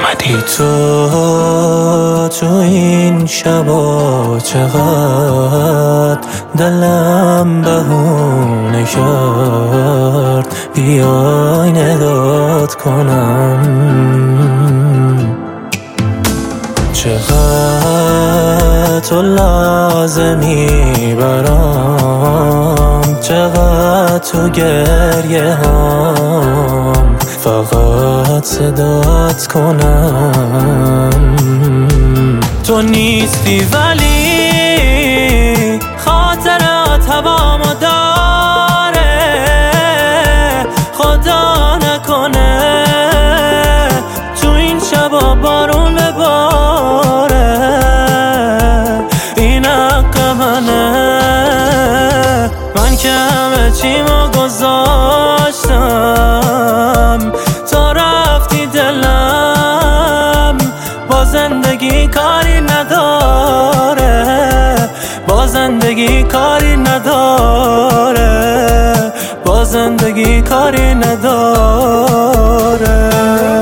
بی تو این شبا چقدر دلم بهونه کرد، بیای نداد کنم چقدر تو لازمی برام، چقدر تو گریه هم فقط صدات کنم. تو نیستی ولی خاطرات هوامو داره، خدا نکنه تو این شبا بارون بباره، این حق منه. من که همه چیمو گذاشتم تا رفتی دلم با زندگی کاری نداره، با زندگی کاری نداره، با زندگی کاری نداره.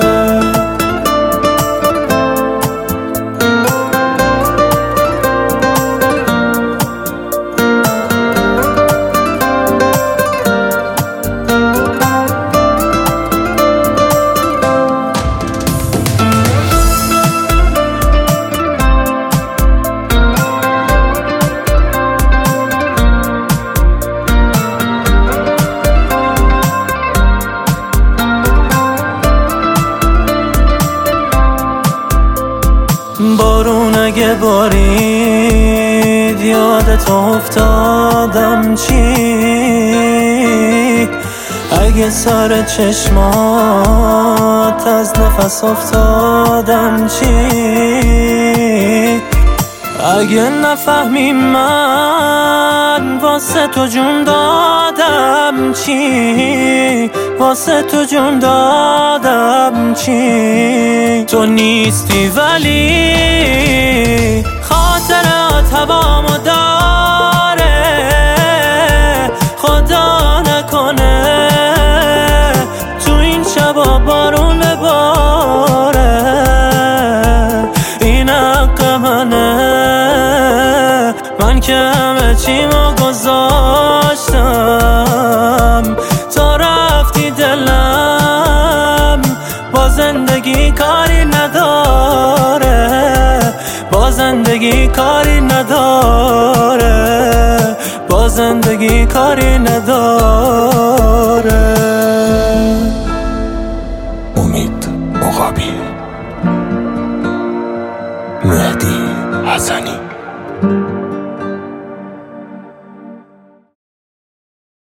بارون اگه بارید یادت افتادم چی؟ اگه سر چشمات از نفس افتادم چی؟ اگه نفهمی من واسه تو جون دادم چی؟ واسه تو جون دادم چی؟ تو نیستی ولی خاطرات هوامو داره، خدا نکنه تو این شبا بارون بباره، این حق منه. من که همه چیمو گذاشتم تا رفتی دلم با زندگی کاری نداره، با زندگی کاری نداره، با زندگی کاری نداره. امید عقابی، مهدی حسنی.